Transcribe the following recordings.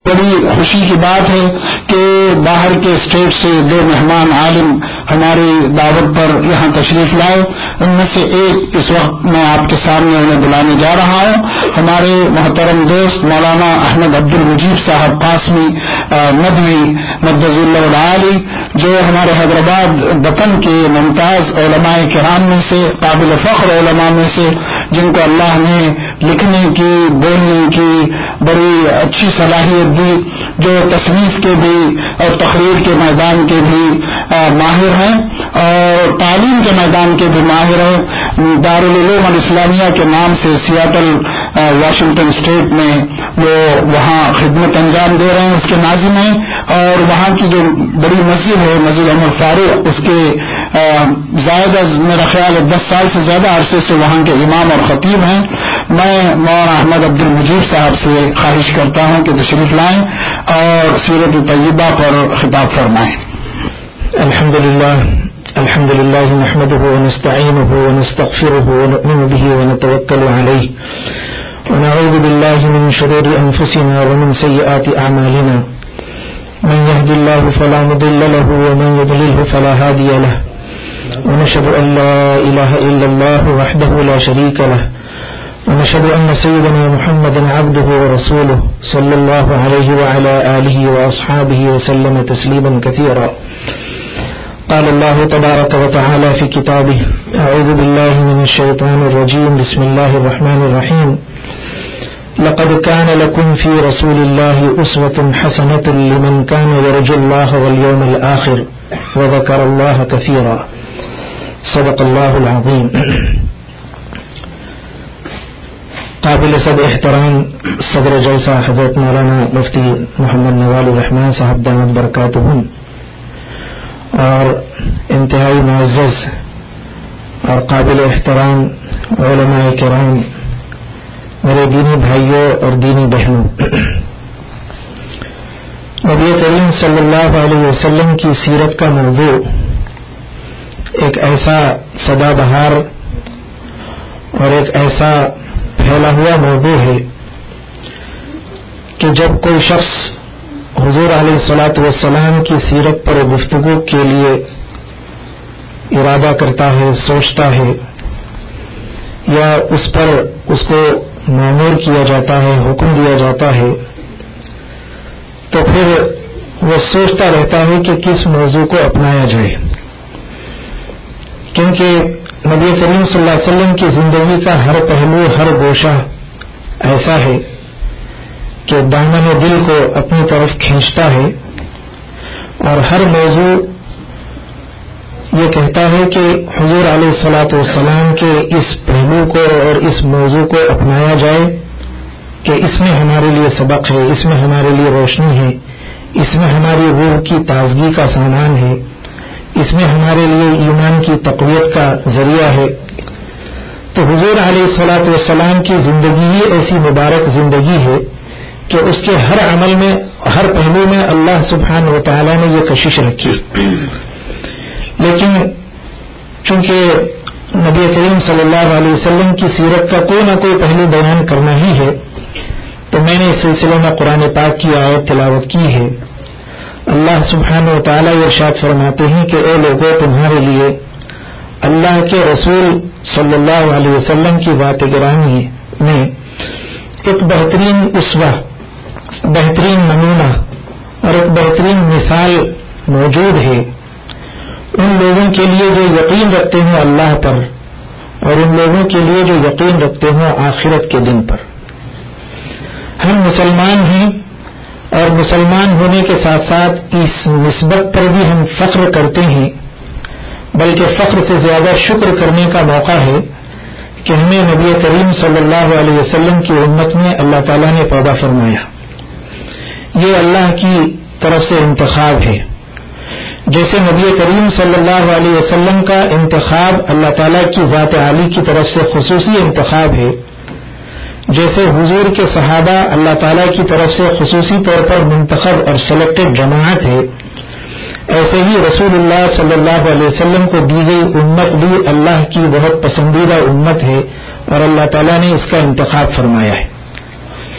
بڑی خوشی کی بات ہے کہ باہر کے اسٹیٹ سے 2 مہمان عالم ہماری دعوت پر یہاں تشریف لائے. ان میں سے ایک اس وقت میں آپ کے سامنے انہیں بلانے جا رہا ہوں. ہمارے محترم دوست مولانا احمد عبد المجید صاحب قاسمی ندوی مدظ اللہ العالی، جو ہمارے حیدرآباد وطن کے ممتاز علماء کرام میں سے، قابل فخر علماء میں سے، جن کو اللہ نے لکھنے کی، بولنے کی بڑی اچھی صلاحیت دی، جو تصنیف کے بھی اور تقریر کے میدان کے بھی ماہر ہیں اور تعلیم کے میدان کے بھی ماہر ہیں. دارالعلوم الاسلامیہ کے نام سے سیاٹل واشنگٹن اسٹیٹ میں وہ وہاں خدمت انجام دے رہے ہیں، اس کے ناظم ہیں. اور وہاں کی جو بڑی مسجد ہے مسجد عمر فاروق، اس کے زائد از میرا خیال ہے 10 سال سے زیادہ عرصے سے وہاں کے امام اور خطیب ہیں. میں مولانا احمد عبد المجید صاحب سے خواہش کرتا ہوں کہ تشریف لائیں اور سیرت طیبہ پر خطاب فرمائیں. الحمد لله نحمده ونستعينه ونستغفره ونؤمن به ونتوكل عليه ونعوذ بالله من شرور أنفسنا ومن سيئات أعمالنا. من يهد الله فلا مضل له ومن يضلله فلا هادي له. ونشهد أن لا إله إلا الله وحده لا شريك له. ونشهد أن سيدنا محمدا عبده ورسوله صلى الله عليه وعلى آله وأصحابه وسلم تسليما كثيرا. قال الله تبارك وتعالى في كتابه: أعوذ بالله من الشيطان الرجيم. بسم الله الرحمن الرحيم. لقد كان لكم في رسول الله أسوة حسنة لمن كان يرجو الله واليوم الآخر وذكر الله كثيرا. صدق الله العظيم. قابل صد احترام صدر جلسہ حضرت مولانا مفتی محمد نوال الرحمان صاحب دامت برکاتہم، اور انتہائی معزز اور قابل احترام علماء کرام، میرے دینی بھائیوں اور دینی بہنوں، نبی کریم صلی اللہ علیہ وسلم کی سیرت کا موضوع ایک ایسا سدا بہار اور ایک ایسا پھیلا ہوا موضوع ہے کہ جب کوئی شخص حضور علیہ الصلاۃ والسلام کی سیرت پر گفتگو کے لیے ارادہ کرتا ہے، سوچتا ہے، یا اس پر اس کو مامور کیا جاتا ہے، حکم دیا جاتا ہے، تو پھر وہ سوچتا رہتا ہے کہ کس موضوع کو اپنایا جائے، کیونکہ نبی کریم صلی اللہ علیہ وسلم کی زندگی کا ہر پہلو، ہر گوشہ ایسا ہے کہ دامن دل کو اپنی طرف کھینچتا ہے، اور ہر موضوع یہ کہتا ہے کہ حضور علیہ الصلاۃ والسلام کے اس پہلو کو اور اس موضوع کو اپنایا جائے کہ اس میں ہمارے لیے سبق ہے، اس میں ہمارے لیے روشنی ہے، اس میں ہماری روح کی تازگی کا سامان ہے، اس میں ہمارے لیے ایمان کی تقویت کا ذریعہ ہے. تو حضور علیہ الصلاۃ والسلام کی زندگی ہی ایسی مبارک زندگی ہے کہ اس کے ہر عمل میں، ہر پہلو میں اللہ سبحانہ و تعالیٰ نے یہ کشش رکھی. لیکن چونکہ نبی کریم صلی اللہ علیہ وسلم کی سیرت کا کوئی نہ کوئی پہلو بیان کرنا ہی ہے، تو میں نے اس سلسلے میں قرآن پاک کی آیت تلاوت کی ہے. اللہ سبحانہ و تعالیٰ ارشاد فرماتے ہیں کہ اے لوگوں، تمہارے لیے اللہ کے رسول صلی اللہ علیہ وسلم کی ذات گرامی میں ایک بہترین اسوہ، بہترین نمونہ اور ایک بہترین مثال موجود ہے ان لوگوں کے لیے جو یقین رکھتے ہوں اللہ پر، اور ان لوگوں کے لیے جو یقین رکھتے ہوں آخرت کے دن پر. ہم مسلمان ہیں اور مسلمان ہونے کے ساتھ ساتھ اس نسبت پر بھی ہم فخر کرتے ہیں، بلکہ فخر سے زیادہ شکر کرنے کا موقع ہے کہ ہمیں نبی کریم صلی اللہ علیہ وسلم کی امت میں اللہ تعالیٰ نے پیدا فرمایا. یہ اللہ کی طرف سے انتخاب ہے. جیسے نبی کریم صلی اللہ علیہ وسلم کا انتخاب اللہ تعالیٰ کی ذات عالی کی طرف سے خصوصی انتخاب ہے، جیسے حضور کے صحابہ اللہ تعالیٰ کی طرف سے خصوصی طور پر منتخب اور سلیکٹڈ جماعت ہے، ایسے ہی رسول اللہ صلی اللہ علیہ وسلم کو دی گئی امت بھی اللہ کی بہت پسندیدہ امت ہے، اور اللہ تعالیٰ نے اس کا انتخاب فرمایا ہے.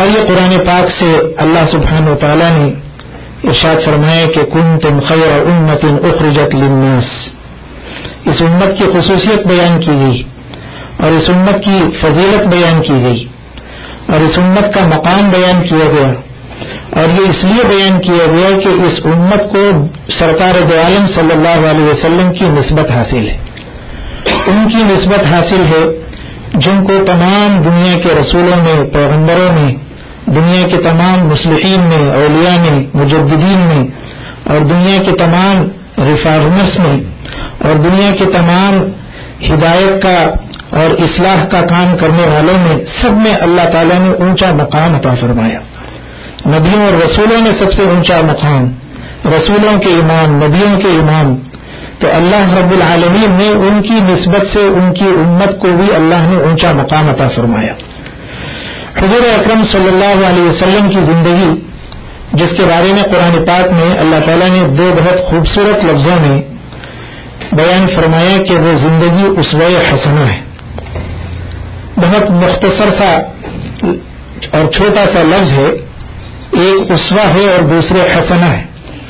اور یہ قرآن پاک سے اللہ سبحانہ و تعالیٰ نے ارشاد فرمایا کہ کنتم خیر امۃ اخرجت للناس. اس امت کی خصوصیت بیان کی گئی اور اس امت کی فضیلت بیان کی گئی اور اس امت کا مقام بیان کیا گیا. اور یہ اس لیے بیان کیا گیا کہ اس امت کو سرکار دو عالم صلی اللہ علیہ وسلم کی نسبت حاصل ہے. ان کی نسبت حاصل ہے جن کو تمام دنیا کے رسولوں نے، پیغمبروں نے، دنیا کے تمام مصلحین نے، اولیاء نے، مجددین نے اور دنیا کے تمام ریفارمرز نے اور دنیا کے تمام ہدایت کا اور اصلاح کا کام کرنے والوں نے، سب میں اللہ تعالیٰ نے اونچا مقام عطا فرمایا. نبیوں اور رسولوں نے سب سے اونچا مقام، رسولوں کے امام، نبیوں کے امام. تو اللہ رب العالمین نے ان کی نسبت سے ان کی امت کو بھی اللہ نے اونچا مقام عطا فرمایا. حضور اکرم صلی اللہ علیہ وسلم کی زندگی، جس کے بارے میں قرآن پاک میں اللہ تعالیٰ نے دو بہت خوبصورت لفظوں میں بیان فرمایا کہ وہ زندگی اسوہ حسنہ ہے. بہت مختصر سا اور چھوٹا سا لفظ ہے. ایک اسوہ ہے اور دوسرے حسنہ ہے.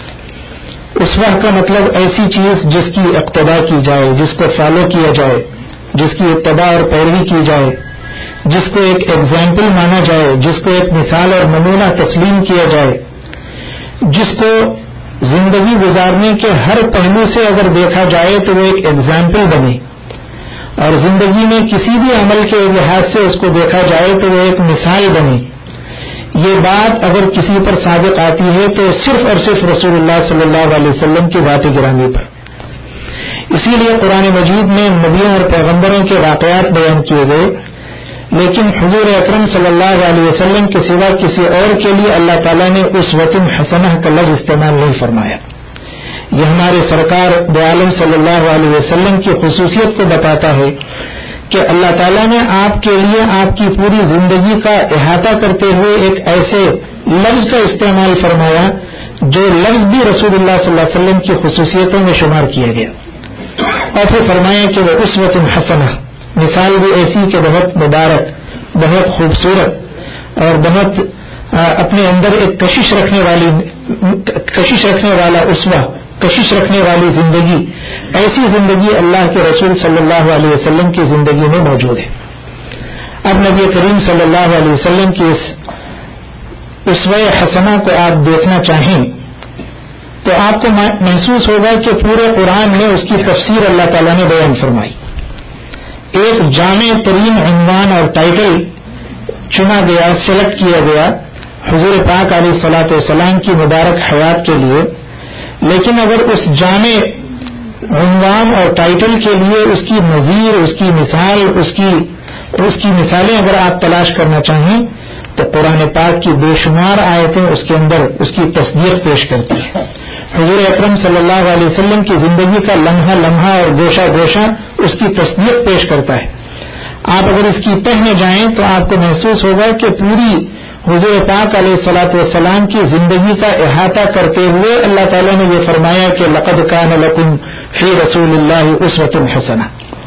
اسوہ کا مطلب ایسی چیز جس کی اقتداء کی جائے، جس کو فالو کیا جائے، جس کی اتباع اور پیروی کی جائے، جس کو ایک ایگزامپل مانا جائے، جس کو ایک مثال اور نمونہ تسلیم کیا جائے، جس کو زندگی گزارنے کے ہر پہلو سے اگر دیکھا جائے تو وہ ایک ایگزامپل بنے، اور زندگی میں کسی بھی عمل کے لحاظ سے اس کو دیکھا جائے تو وہ ایک مثال بنے. یہ بات اگر کسی پر صادق آتی ہے تو صرف اور صرف رسول اللہ صلی اللہ علیہ وسلم کی ذات گرامی پر. اسی لیے قرآن مجید میں نبیوں اور پیغمبروں کے واقعات بیان کیے گئے، لیکن حضور اکرم صلی اللہ علیہ وسلم کے سوا کسی اور کے لیے اللہ تعالیٰ نے اسوۃ حسنہ کا لفظ استعمال نہیں فرمایا. یہ ہمارے سرکار دو عالم صلی اللہ علیہ وسلم کی خصوصیت کو بتاتا ہے کہ اللہ تعالیٰ نے آپ کے لیے آپ کی پوری زندگی کا احاطہ کرتے ہوئے ایک ایسے لفظ کا استعمال فرمایا جو لفظ بھی رسول اللہ صلی اللہ علیہ وسلم کی خصوصیتوں میں شمار کیا گیا، اور پھر فرمایا کہ وہ اسوۃ حسنہ، مثال بھی ایسی کہ بہت مبارک، بہت خوبصورت اور بہت اپنے اندر ایک کشش رکھنے والا اسوہ، کشش رکھنے والی زندگی، ایسی زندگی اللہ کے رسول صلی اللہ علیہ وسلم کی زندگی میں موجود ہے. اب نبی کریم صلی اللہ علیہ وسلم کی اس اسوہ حسنہ کو آپ دیکھنا چاہیں تو آپ کو محسوس ہوگا کہ پورے قرآن میں اس کی تفسیر اللہ تعالیٰ نے بیان فرمائی. ایک جامع ترین عنوان اور ٹائٹل چنا گیا، سلیکٹ کیا گیا حضور پاک علیہ الصلوۃ والسلام کی مبارک حیات کے لیے، لیکن اگر اس جامع عنوان اور ٹائٹل کے لیے اس کی نظیر، اس کی مثال، اس کی مثالیں اگر آپ تلاش کرنا چاہیں تو قرآن پاک کی بے شمار آیتیں اس کے اندر اس کی تصدیق پیش کرتی ہیں. حضور اکرم صلی اللہ علیہ وسلم کی زندگی کا لمحہ لمحہ اور گوشہ گوشہ اس کی تصدیق پیش کرتا ہے. آپ اگر اس کی تہ میں جائیں تو آپ کو محسوس ہوگا کہ پوری حضور پاک علیہ الصلوۃ والسلام کی زندگی کا احاطہ کرتے ہوئے اللہ تعالیٰ نے یہ فرمایا کہ لقد کان لکم فی رسول اللہ اسوۃ حسنہ.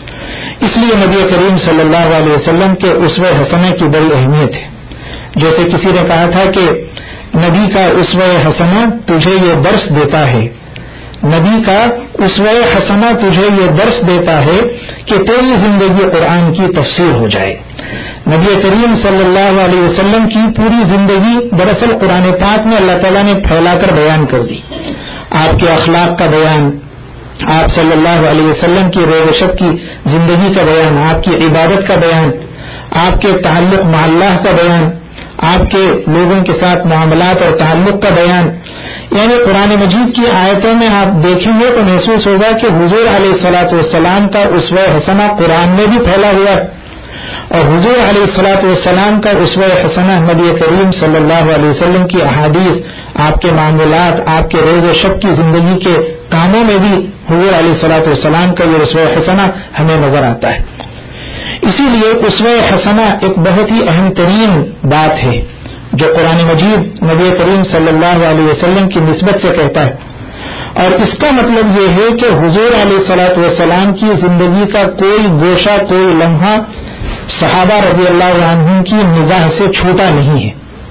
اس لیے نبی کریم صلی اللہ علیہ وسلم کے اسوہ حسنہ کی بڑی اہمیت ہے. جیسے کسی نے کہا تھا کہ نبی کا اسوہ حسنہ تجھے یہ درس دیتا ہے، نبی کا اسوہ حسنہ تجھے یہ درس دیتا ہے کہ تیری زندگی قرآن کی تفسیر ہو جائے. نبی کریم صلی اللہ علیہ وسلم کی پوری زندگی دراصل قرآن پاک میں اللہ تعالیٰ نے پھیلا کر بیان کر دی. آپ کے اخلاق کا بیان، آپ صلی اللہ علیہ وسلم کی روز و شب کی زندگی کا بیان، آپ کی عبادت کا بیان، آپ کے تعلق مع اللہ کا بیان، آپ کے لوگوں کے ساتھ معاملات اور تعلق کا بیان. یعنی قرآن مجید کی آیتوں میں آپ دیکھیں گے تو محسوس ہوگا کہ حضور علیہ الصلوۃ والسلام کا اسوہ حسنہ قرآن میں بھی پھیلا ہوا ہے، اور حضور علیہ الصلوۃ والسلام کا اسوہ حسنہ نبی کریم صلی اللہ علیہ وسلم کی احادیث، آپ کے معاملات، آپ کے روز و شب کی زندگی کے کاموں میں بھی حضور علیہ الصلوۃ والسلام کا یہ اسوہ حسنہ ہمیں نظر آتا ہے. اسی لیے اسوہ حسنہ ایک بہت ہی اہم ترین بات ہے جو قرآن مجید نبی کریم صلی اللہ علیہ وسلم کی نسبت سے کہتا ہے، اور اس کا مطلب یہ ہے کہ حضور علیہ الصلوۃ والسلام کی زندگی کا کوئی گوشہ، کوئی لمحہ صحابہ رضی اللہ عنہم کی نگاہ سے چھوٹا نہیں ہے.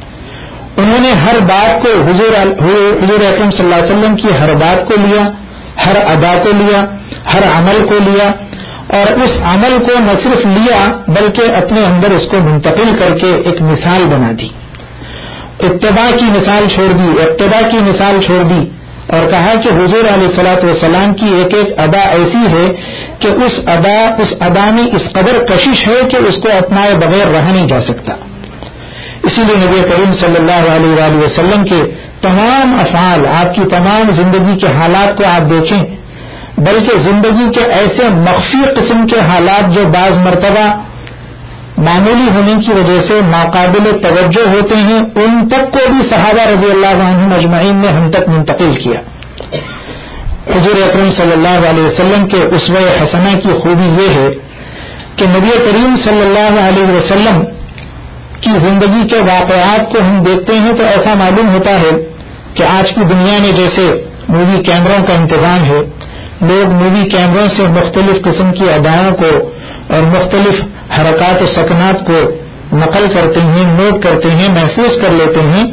انہوں نے ہر بات کو حضور اکرم صلی اللہ علیہ وسلم کی ہر بات کو لیا، ہر ادا کو لیا، ہر عمل کو لیا، اور اس عمل کو نہ صرف لیا بلکہ اپنے اندر اس کو منتقل کر کے ایک مثال بنا دی، اتباع کی مثال چھوڑ دی، اقتداء کی مثال چھوڑ دی، اور کہا کہ حضور علیہ الصلوۃ والسلام کی ایک ایک ادا ایسی ہے کہ اس ادا میں اس قدر کشش ہے کہ اس کو اپنائے بغیر رہا نہیں جا سکتا۔ اسی لیے نبی کریم صلی اللہ علیہ وآلہ وسلم کے تمام افعال، آپ کی تمام زندگی کے حالات کو آپ دیکھیں، بلکہ زندگی کے ایسے مخفی قسم کے حالات جو بعض مرتبہ معمولی ہونے کی وجہ سے ناقابل توجہ ہوتے ہیں، ان تک کو بھی صحابہ رضی اللہ عنہم اجمعین نے ہم تک منتقل کیا۔ حضور اکرم صلی اللہ علیہ وسلم کے اسوہ حسنہ کی خوبی یہ ہے کہ نبی کریم صلی اللہ علیہ وسلم کی زندگی کے واقعات کو ہم دیکھتے ہیں تو ایسا معلوم ہوتا ہے کہ آج کی دنیا میں جیسے مووی کیمروں کا انتظام ہے، لوگ مووی کیمروں سے مختلف قسم کی ادائوں کو اور مختلف حرکات و سکنات کو نقل کرتے ہیں، نوٹ کرتے ہیں، محفوظ کر لیتے ہیں۔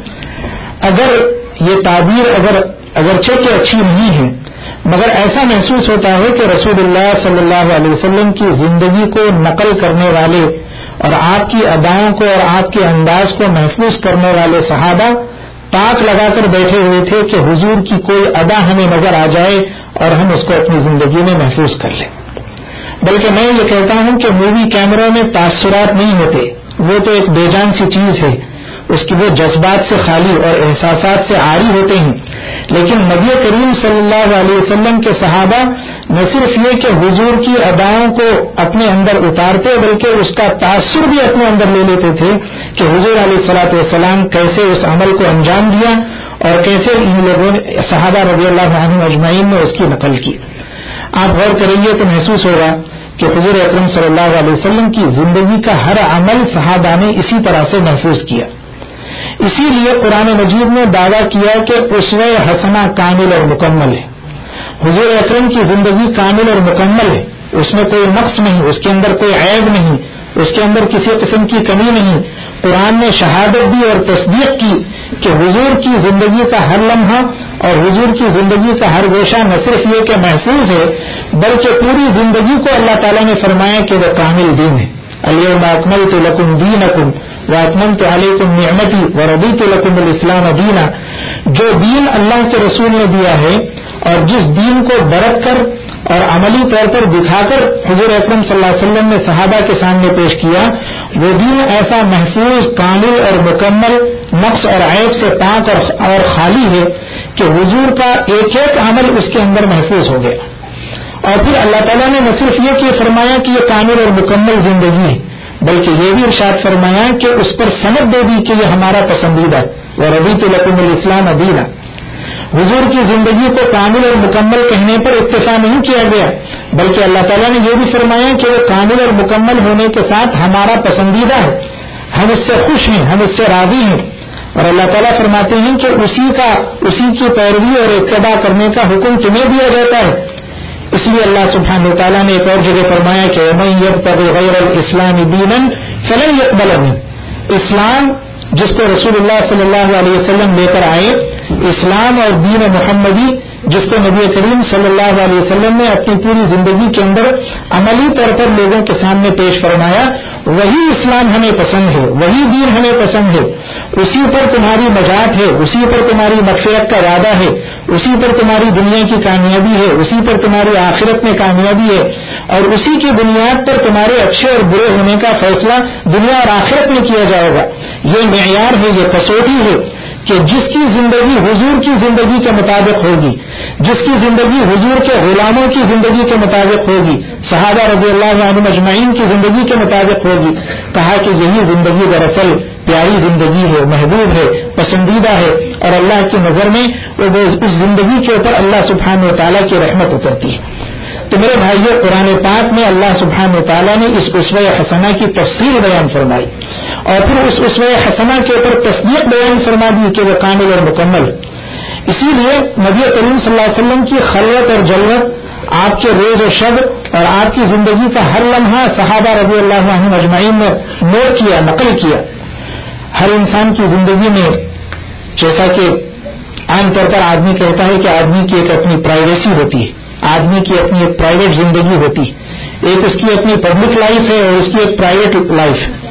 اگر یہ تعبیر اگرچہ کہ اچھی نہیں ہے، مگر ایسا محسوس ہوتا ہے کہ رسول اللہ صلی اللہ علیہ وسلم کی زندگی کو نقل کرنے والے اور آپ کی اداؤں کو اور آپ کے انداز کو محفوظ کرنے والے صحابہ تاک لگا کر بیٹھے ہوئے تھے کہ حضور کی کوئی ادا ہمیں نظر آ جائے اور ہم اس کو اپنی زندگی میں محفوظ کر لیں۔ بلکہ میں یہ کہتا ہوں کہ مووی کیمروں میں تاثرات نہیں ہوتے، وہ تو ایک بے جان سی چیز ہے، اس کی وہ جذبات سے خالی اور احساسات سے عاری ہوتے ہیں، لیکن نبی کریم صلی اللہ علیہ وسلم کے صحابہ نہ صرف یہ کہ حضور کی اداؤں کو اپنے اندر اتارتے بلکہ اس کا تاثر بھی اپنے اندر لے لیتے تھے کہ حضور علیہ الصلوۃ والسلام کیسے اس عمل کو انجام دیا اور کیسے ان لوگوں نے صحابہ رضی اللہ عنہم اجمعین نے اس کی نقل کی۔ آپ غور کریں گے تو محسوس ہوگا کہ حضور اکرم صلی اللہ علیہ وسلم کی زندگی کا ہر عمل صحابہ نے اسی طرح سے محفوظ کیا۔ اسی لیے قرآن مجید نے دعویٰ کیا کہ اسوہ حسنہ کامل اور مکمل ہے۔ حضور اکرم کی زندگی کامل اور مکمل ہے، اس میں کوئی نقص نہیں، اس کے اندر کوئی عیب نہیں، اس کے اندر کسی قسم کی کمی نہیں۔ قرآن نے شہادت دی اور تصدیق کی کہ حضور کی زندگی کا ہر لمحہ اور حضور کی زندگی کا ہر گوشہ نہ صرف یہ کہ محفوظ ہے بلکہ پوری زندگی کو اللہ تعالیٰ نے فرمایا کہ وہ کامل دین ہے۔ الیوم اکملت لکم دینکم واتممت علیکم نعمتی ورضیت لکم الاسلام دینا۔ جو دین اللہ کے رسول نے دیا ہے اور جس دین کو برت کر اور عملی طور پر دکھا کر حضور اکرم صلی اللہ علیہ وسلم نے صحابہ کے سامنے پیش کیا، وہ دین ایسا محفوظ، کامل اور مکمل، نقص اور عیب سے پاک اور خالی ہے کہ حضور کا ایک ایک عمل اس کے اندر محفوظ ہو گیا۔ اور پھر اللہ تعالیٰ نے نہ صرف یہ کہ فرمایا کہ یہ کامل اور مکمل زندگی ہے بلکہ یہ بھی ارشاد فرمایا کہ اس پر سند دے دی کہ یہ ہمارا پسندیدہ ورضیت لکم الاسلام دینا۔ حضور کی زندگی کو کامل اور مکمل کہنے پر اکتفا نہیں کیا گیا بلکہ اللہ تعالیٰ نے یہ بھی فرمایا کہ وہ کامل اور مکمل ہونے کے ساتھ ہمارا پسندیدہ ہے، ہم اس سے خوش ہیں، ہم اس سے راضی ہیں۔ اور اللہ تعالیٰ فرماتے ہیں کہ اسی کی پیروی اور اتباع کرنے کا حکم تمہیں دیا جاتا ہے۔ اس لیے اللہ سبحانہ وتعالیٰ نے ایک اور جگہ فرمایا کہ وَمَن يَبْتَغِ غَيْرَ الْإِسْلَامِ دِينًا فَلَن يُقْبَلَ مِنْهُ۔ اسلام جس کو رسول اللہ صلی اللہ علیہ وسلم لے کر آئے، اسلام اور دین محمدی جس کو نبی کریم صلی اللہ علیہ وسلم نے اپنی پوری زندگی کے اندر عملی طور پر لوگوں کے سامنے پیش فرمایا، وہی اسلام ہمیں پسند ہے، وہی دین ہمیں پسند ہے، اسی پر تمہاری نجات ہے، اسی پر تمہاری مغفرت کا وعدہ ہے، اسی پر تمہاری دنیا کی کامیابی ہے، اسی پر تمہاری آخرت میں کامیابی ہے، اور اسی کی بنیاد پر تمہارے اچھے اور برے ہونے کا فیصلہ دنیا اور آخرت میں کیا جائے گا۔ یہ معیار ہے، یہ کسوٹی ہے کہ جس کی زندگی حضور کی زندگی کے مطابق ہوگی، جس کی زندگی حضور کے غلاموں کی زندگی کے مطابق ہوگی، صحابہ رضی اللہ عنہم اجمعین کی زندگی کے مطابق ہوگی، کہا کہ یہی زندگی دراصل پیاری زندگی ہے، محبوب ہے، پسندیدہ ہے، اور اللہ کی نظر میں اس زندگی کے اوپر اللہ سبحانہ وتعالیٰ کی رحمت اترتی ہے۔ تو میرے بھائیو، قرآن پاک میں اللہ سبحانہ وتعالیٰ نے اس اسوہ حسنہ کی تفصیل بیان فرمائی اور پھر اس اسوہ حسنہ کے اوپر تصدیق بیان فرما دی کہ وہ کامل اور مکمل۔ اسی لیے نبی کریم صلی اللہ علیہ وسلم کی خلوت اور جلوت، آپ کے روز و شب اور آپ کی زندگی کا ہر لمحہ صحابہ رضی اللہ عنہم اجمعین نے نوٹ کیا، نقل کیا۔ ہر انسان کی زندگی میں جیسا کہ عام طور پر آدمی کہتا ہے کہ آدمی کی ایک اپنی پرائیویسی ہوتی ہے، آدمی کی اپنی ایک پرائیویٹ زندگی ہوتی ہے، ایک اس کی اپنی پبلک لائف ہے اور اس کی ایک پرائیویٹ لائف ہے.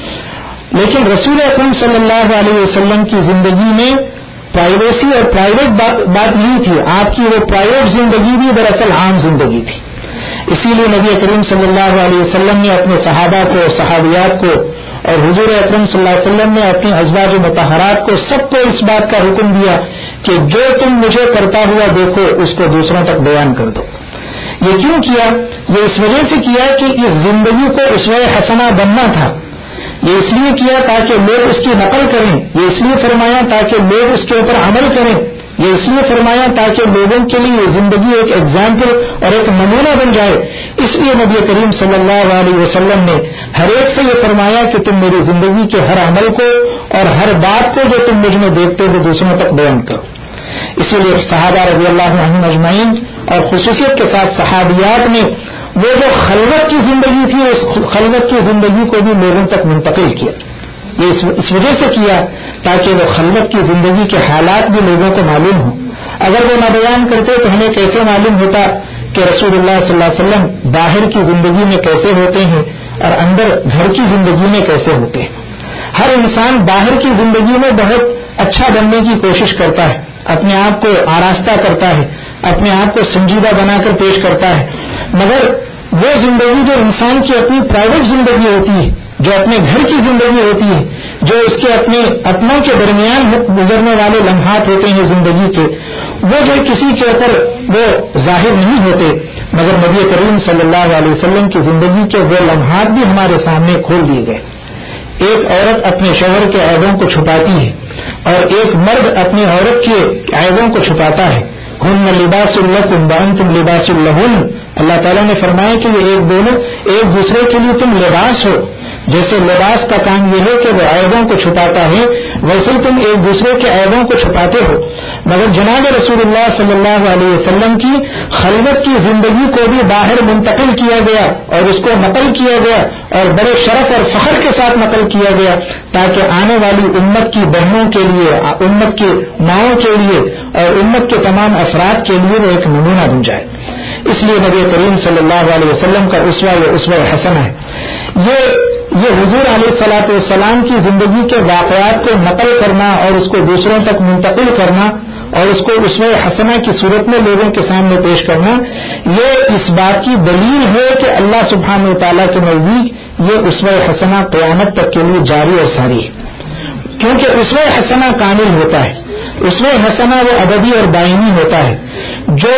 لیکن رسول اکرم صلی اللہ علیہ وسلم کی زندگی میں پرائیویسی اور پرائیویٹ بات نہیں تھی. آپ کی وہ پرائیویٹ زندگی بھی دراصل عام زندگی تھی. اسی لیے نبی کریم صلی اللہ علیہ وسلم نے اپنے صحابہ کو، صحابیات کو، اور حضور اکرم صلی اللہ علیہ وسلم نے اپنی ازواج مطہرات کو سب کو اس بات کا حکم دیا کہ جو تم مجھے کرتا ہوا دیکھو اس کو دوسروں تک بیان کر دو. یہ کیوں کیا؟ یہ اس وجہ سے کیا کہ اس زندگی کو اسوہ حسنہ بننا تھا. یہ اس لیے کیا تاکہ لوگ اس کی نقل کریں. یہ اس لیے فرمایا تاکہ لوگ اس کے اوپر عمل کریں. یہ اس لیے فرمایا تاکہ لوگوں کے لیے یہ زندگی ایک ایگزامپل اور ایک نمونہ بن جائے. اس لیے نبی کریم صلی اللہ علیہ وسلم نے ہر ایک سے یہ فرمایا کہ تم میری زندگی کے ہر عمل کو اور ہر بات کو جو تم مجھ میں دیکھتے ہو دوسروں تک بیان کرو. اسی لیے صحابہ رضی اللہ عنہم اجمعین اور خصوصیت کے ساتھ صحابیات نے وہ جو خلوت کی زندگی تھی اس خلوت کی زندگی کو بھی لوگوں تک منتقل کیا. یہ اس وجہ سے کیا تاکہ وہ خلوت کی زندگی کے حالات بھی لوگوں کو معلوم ہوں. اگر وہ نہ بیان کرتے تو ہمیں کیسے معلوم ہوتا کہ رسول اللہ صلی اللہ علیہ وسلم باہر کی زندگی میں کیسے ہوتے ہیں اور اندر گھر کی زندگی میں کیسے ہوتے ہیں. ہر انسان باہر کی زندگی میں بہت اچھا بننے کی کوشش کرتا ہے، اپنے آپ کو آراستہ کرتا ہے، اپنے آپ کو سنجیدہ بنا کر پیش کرتا ہے. مگر وہ زندگی جو انسان کی اپنی پرائیویٹ زندگی ہوتی ہے، جو اپنے گھر کی زندگی ہوتی ہے، جو اس کے اپنے اپنوں کے درمیان گزرنے والے لمحات ہوتے ہیں زندگی کے، وہ جو کسی کے اوپر وہ ظاہر نہیں ہوتے. مگر نبی کریم صلی اللہ علیہ وسلم کی زندگی کے وہ لمحات بھی ہمارے سامنے کھول دیے گئے. ایک عورت اپنے شوہر کے عیبوں کو چھپاتی ہے اور ایک مرد اپنی عورت کے عیبوں کو چھپاتا ہے. ہن لباس لکم وانتم لباس لہن. اللہ تعالیٰ نے فرمایا کہ یہ ایک دوسرے کے لیے تم لباس ہو. جیسے لباس کا کام یہ ہے کہ وہ عیبوں کو چھپاتا ہے، ویسے تم ایک دوسرے کے عیبوں کو چھپاتے ہو. مگر جناب رسول اللہ صلی اللہ علیہ وسلم کی خلوت کی زندگی کو بھی باہر منتقل کیا گیا اور اس کو نقل کیا گیا اور بڑے شرف اور فخر کے ساتھ نقل کیا گیا تاکہ آنے والی امت کی بہنوں کے لیے، امت کی ماؤں کے لیے اور امت کے تمام افراد کے لیے وہ ایک نمونہ بن جائے. اس لیے نبی کریم صلی اللہ علیہ وسلم کا اسوہ حسنہ ہے. یہ حضور علیہ الصلوۃ والسلام کی زندگی کے واقعات کو نقل کرنا اور اس کو دوسروں تک منتقل کرنا اور اس کو اسوہ حسنہ کی صورت میں لوگوں کے سامنے پیش کرنا، یہ اس بات کی دلیل ہے کہ اللہ سبحانہ و تعالیٰ کے نزدیک یہ اسوہ حسنہ قیامت تک کے لیے جاری اور ساری ہے. کیونکہ اسوہ حسنہ کامل ہوتا ہے. اسوہ حسنہ وہ ابدی اور دائمی ہوتا ہے. جو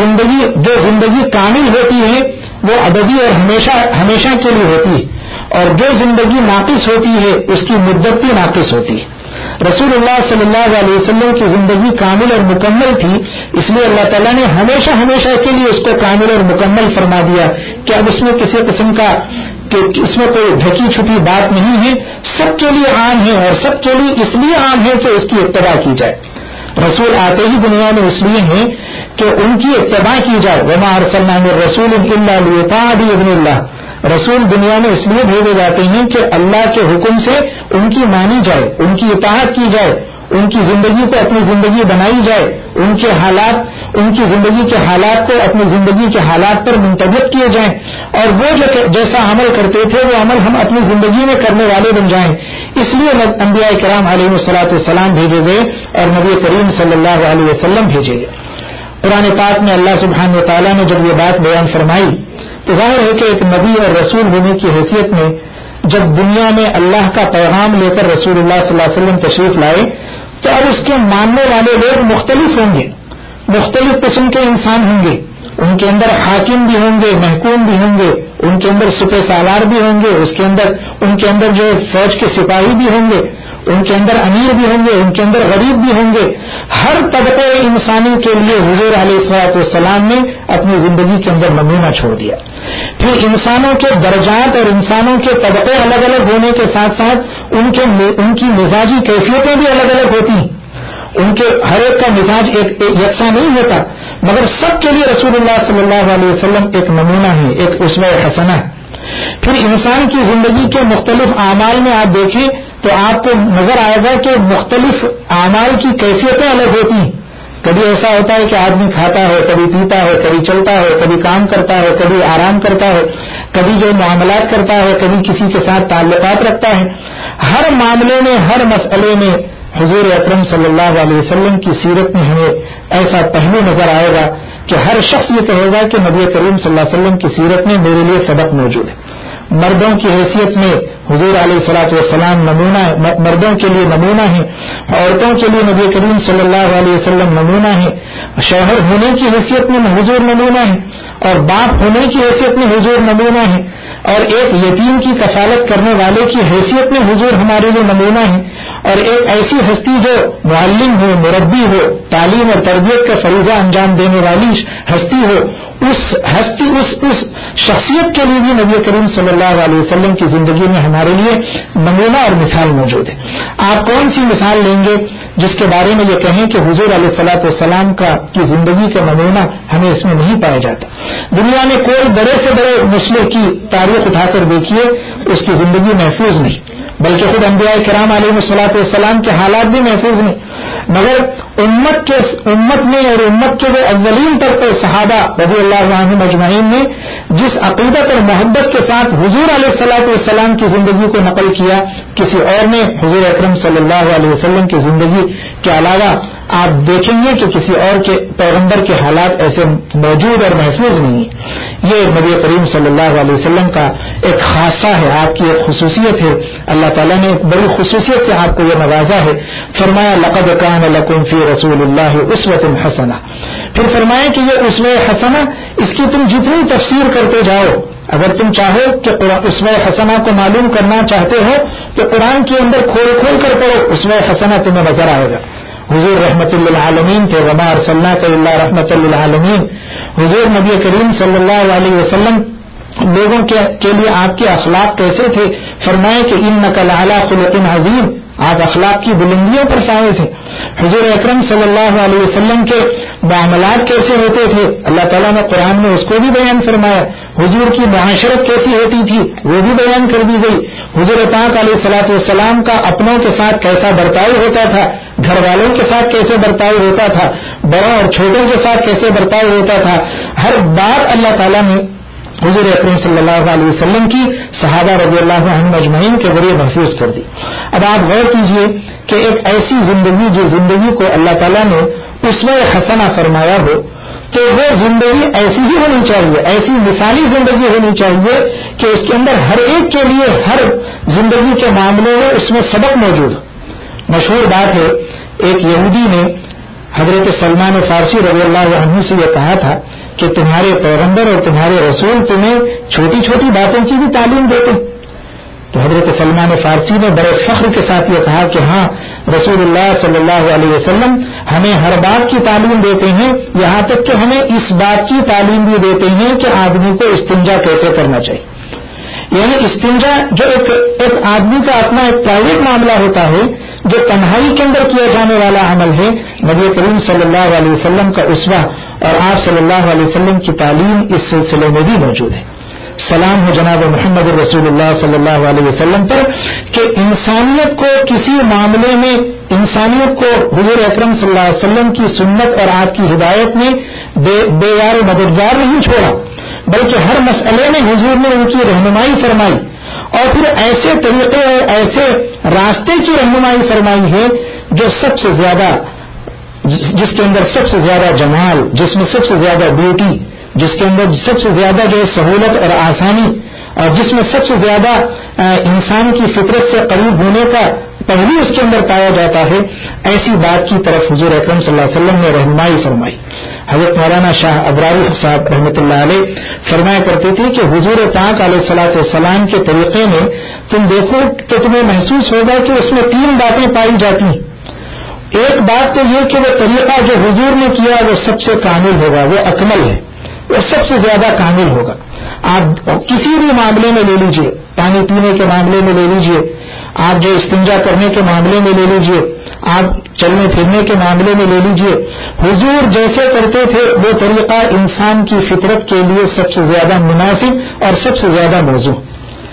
زندگی کامل ہوتی ہے وہ ابدی اور ہمیشہ کے لیے ہوتی ہے، اور جو زندگی ناقص ہوتی ہے اس کی مدت بھی ناقص ہوتی ہے. رسول اللہ صلی اللہ علیہ وسلم کی زندگی کامل اور مکمل تھی، اس لیے اللہ تعالیٰ نے ہمیشہ کے لیے اس کو کامل اور مکمل فرما دیا کہ اب اس میں کسی قسم کا کہ اس میں کوئی ڈھکی چھپی بات نہیں ہے، سب کے لیے عام ہے اور سب کے لیے اس لیے عام ہے کہ اس کی اتباع کی جائے. رسول آتے ہی دنیا میں اس لیے ہیں کہ ان کی اتباع کی جائے. وما ارسلنا من رسول الا لیطاع باذن اللہ. رسول دنیا میں اس لیے بھیجے جاتے ہیں کہ اللہ کے حکم سے ان کی مانی جائے، ان کی اطاعت کی جائے، ان کی زندگی کو اپنی زندگی بنائی جائے، ان کی زندگی کے حالات کو اپنی زندگی کے حالات پر منطبق کیے جائیں، اور وہ جو جیسا عمل کرتے تھے وہ عمل ہم اپنی زندگی میں کرنے والے بن جائیں. اس لیے انبیاء کرام علیہ الصلوۃ والسلام بھیجے گئے اور نبی کریم صلی اللہ علیہ وسلم بھیجے گئے. قرآن پاک میں اللہ سبحانہ و تعالیٰ نے جب یہ بات بیان فرمائی تو ظاہر ہے کہ ایک نبی اور رسول ہونے کی حیثیت میں جب دنیا میں اللہ کا پیغام لے کر رسول اللہ صلی اللہ علیہ وسلم تشریف لائے تو اب اس کے ماننے والے لوگ مختلف ہوں گے، مختلف قسم کے انسان ہوں گے. ان کے اندر حاکم بھی ہوں گے، محکوم بھی ہوں گے، ان کے اندر سپہ سالار بھی ہوں گے، ان کے اندر جو فوج کے سپاہی بھی ہوں گے، ان کے اندر امیر بھی ہوں گے، ان کے اندر غریب بھی ہوں گے. ہر طبقے انسانی کے لیے حضور علیہ الصلوۃ والسلام نے اپنی زندگی کے اندر نمونہ چھوڑ دیا. پھر انسانوں کے درجات اور انسانوں کے طبقے الگ الگ ہونے کے ساتھ ساتھ ان کی مزاجی کیفیتیں بھی الگ الگ ہوتی ہیں. ان کے ہر ایک کا مزاج ایک یکساں نہیں ہوتا، مگر سب کے لیے رسول اللہ صلی اللہ علیہ وسلم ایک نمونہ ہے، ایک اسوہ حسنہ ہے. پھر انسان کی زندگی کے مختلف اعمال میں آپ دیکھیں تو آپ کو نظر آئے گا کہ مختلف اعمال کی کیفیتیں الگ ہوتی ہیں. کبھی ایسا ہوتا ہے کہ آدمی کھاتا ہے، کبھی پیتا ہے، کبھی چلتا ہے، کبھی کام کرتا ہے، کبھی آرام کرتا ہے، کبھی جو معاملات کرتا ہے، کبھی کسی کے ساتھ تعلقات رکھتا ہے. ہر معاملے میں، ہر مسئلے میں حضور اکرم صلی اللہ علیہ وسلم کی سیرت میں ہمیں ایسا پہلو نظر آئے گا کہ ہر شخص یہ کہے گا کہ نبی کریم صلی اللہ علیہ وسلم کی سیرت میں میرے لیے سبق موجود ہے. مردوں کی حیثیت میں حضور علیہ الصلوۃ والسلام نمونہ، مردوں کے لیے نمونہ ہے، عورتوں کے لیے نبی کریم صلی اللہ علیہ وسلم نمونہ ہے. شوہر ہونے کی حیثیت میں حضور نمونہ ہے، اور باپ ہونے کی حیثیت میں حضور نمونہ ہے، اور ایک یتیم کی کفالت کرنے والے کی حیثیت میں حضور ہمارے لیے نمونہ ہے، اور ایک ایسی ہستی جو معلم ہو، مربی ہو، تعلیم اور تربیت کا فریضہ انجام دینے والی ہستی ہو، اس ہستی اس شخصیت کے لیے بھی نبی کریم صلی اللہ علیہ وسلم کی زندگی میں ہمارے لیے نمونہ اور مثال موجود ہے. آپ کون سی مثال لیں گے جس کے بارے میں یہ کہیں کہ حضور علیہ الصلوۃ والسلام کی زندگی کا نمونہ ہمیں اس میں نہیں پایا جاتا؟ دنیا میں کوئی بڑے سے بڑے مسلح کی تاریخ اٹھا کر دیکھیے، اس کی زندگی محفوظ نہیں، بلکہ خود انبیاء کرام علیہ الصلوۃ والسلام کے حالات بھی محفوظ نہیں. مگر امت میں اور امت کے جو اولین طبقے صحابہ رضی اللہ عنہم اجمعین نے جس عقیدت اور محبت کے ساتھ حضور علیہ الصلوۃ والسلام کی زندگی کو نقل کیا، کسی اور نے حضور اکرم صلی اللہ علیہ وسلم کی زندگی کے علاوہ آپ دیکھیں گے کہ کسی اور کے پیغمبر کے حالات ایسے موجود اور محفوظ نہیں. یہ نبی کریم صلی اللہ علیہ وسلم کا ایک خاصہ ہے، آپ کی ایک خصوصیت ہے. اللہ تعالیٰ نے ایک بڑی خصوصیت سے آپ کو یہ نوازا ہے. فرمایا لقد کان لکم فی رسول اللہ اسوۃ حسنہ. پھر فرمایا کہ یہ اسوہ حسنہ، اس کی تم جتنی تفسیر کرتے جاؤ، اگر تم چاہو کہ اسوہ حسنہ کو معلوم کرنا چاہتے ہو تو قرآن کے اندر کھول کھول کر پڑھو، اسوہ حسنہ تمہیں نظر آئے گا. حضور رحمت للعالمین تھے، وما ارسلناک الا رحمت للعالمین. حضور نبی کریم صلی اللہ علیہ وسلم لوگوں کے لیے آپ کے اخلاق کیسے تھے؟ فرمایا کہ انک لعلی خلق عظیم، آپ اخلاق کی بلندیوں پر فائز ہیں. حضور اکرم صلی اللہ علیہ وسلم کے معاملات کیسے ہوتے تھے؟ اللہ تعالیٰ نے قرآن میں اس کو بھی بیان فرمایا. حضور کی معاشرت کیسی ہوتی تھی وہ بھی بیان کر دی گئی. حضور پاک علیہ الصلوۃ والسلام کا اپنوں کے ساتھ کیسا برتاؤ ہوتا تھا، گھر والوں کے ساتھ کیسے برتاؤ ہوتا تھا، بڑوں اور چھوٹوں کے ساتھ کیسے برتاؤ ہوتا تھا. ہر بات اللہ تعالیٰ نے حضور اکرم صلی اللہ علیہ وسلم کی صحابہ رضی اللہ عنہم اجمعین کے ذریعے محفوظ کر دی. اب آپ غور کیجئے کہ ایک ایسی زندگی جو زندگی کو اللہ تعالیٰ نے اسوہ حسنہ فرمایا ہو، تو وہ زندگی ایسی ہی ہونی چاہیے، ایسی مثالی زندگی ہونی چاہیے کہ اس کے اندر ہر ایک کے لیے ہر زندگی کے معاملے میں اس میں سبق موجود ہو. مشہور بات ہے، ایک یہودی نے حضرت سلمان فارسی رضی اللہ عنہ سے یہ کہا تھا کہ تمہارے پیغمبر اور تمہارے رسول تمہیں چھوٹی چھوٹی باتوں کی بھی تعلیم دیتے. تو حضرت سلمان فارسی نے بڑے فخر کے ساتھ یہ کہا کہ ہاں، رسول اللہ صلی اللہ علیہ وسلم ہمیں ہر بات کی تعلیم دیتے ہیں، یہاں تک کہ ہمیں اس بات کی تعلیم بھی دیتے ہیں کہ آدمی کو استنجا کیسے کرنا چاہیے. یعنی استنجا جو ایک آدمی کا اپنا ایک پرائیویٹ معاملہ ہوتا ہے، جو تنہائی کے اندر کیا جانے والا عمل ہے، نبی کریم صلی اللہ علیہ وسلم کا اسوہ اور آپ صلی اللہ علیہ وسلم کی تعلیم اس سلسلے میں بھی موجود ہے. سلام ہو جناب محمد رسول اللہ صلی اللہ علیہ وسلم پر کہ انسانیت کو کسی معاملے میں، انسانیت کو حضور اکرم صلی اللہ علیہ وسلم کی سنت اور آپ کی ہدایت نے بے یار مددگار نہیں چھوڑا، بلکہ ہر مسئلے میں حضور نے ان کی رہنمائی فرمائی، اور پھر ایسے طریقے اور ایسے راستے کی رہنمائی فرمائی ہے جو سب سے زیادہ، جس کے اندر سب سے زیادہ جمال، جس میں سب سے زیادہ بیوٹی، جس کے اندر سب سے زیادہ جو سہولت اور آسانی، اور جس میں سب سے زیادہ انسان کی فطرت سے قریب ہونے کا پہلو اس کے اندر پایا جاتا ہے، ایسی بات کی طرف حضور اکرم صلی اللہ علیہ وسلم نے رہنمائی فرمائی. حضرت مولانا شاہ ابراری صاحب رحمۃ اللہ علیہ فرمایا کرتے تھے کہ حضور پاک علیہ الصلوۃ والسلام کے طریقے میں تم دیکھو تو تمہیں محسوس ہوگا کہ اس میں 3 باتیں پائی جاتی ہیں. ایک بات تو یہ کہ وہ طریقہ جو حضور نے کیا وہ سب سے کامل ہوگا، وہ اکمل ہے، وہ سب سے زیادہ کامل ہوگا. آپ کسی بھی معاملے میں لے لیجئے، پانی پینے کے معاملے میں لے لیجئے، آپ جو استنجا کرنے کے معاملے میں لے لیجئے، آپ چلنے پھرنے کے معاملے میں لے لیجئے، حضور جیسے کرتے تھے وہ طریقہ انسان کی فطرت کے لیے سب سے زیادہ مناسب اور سب سے زیادہ موزوں.